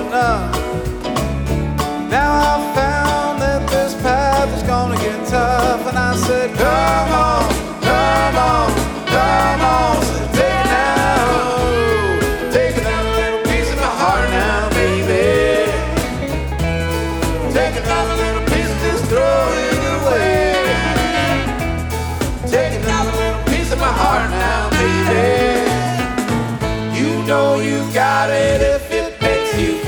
enough. Now I've found that this path is gonna get tough, and I said, come on, come on, come on. So take it now, take another little piece of my heart now, baby. Take another little piece and just throw it away. Take another little piece of my heart now, baby. You know you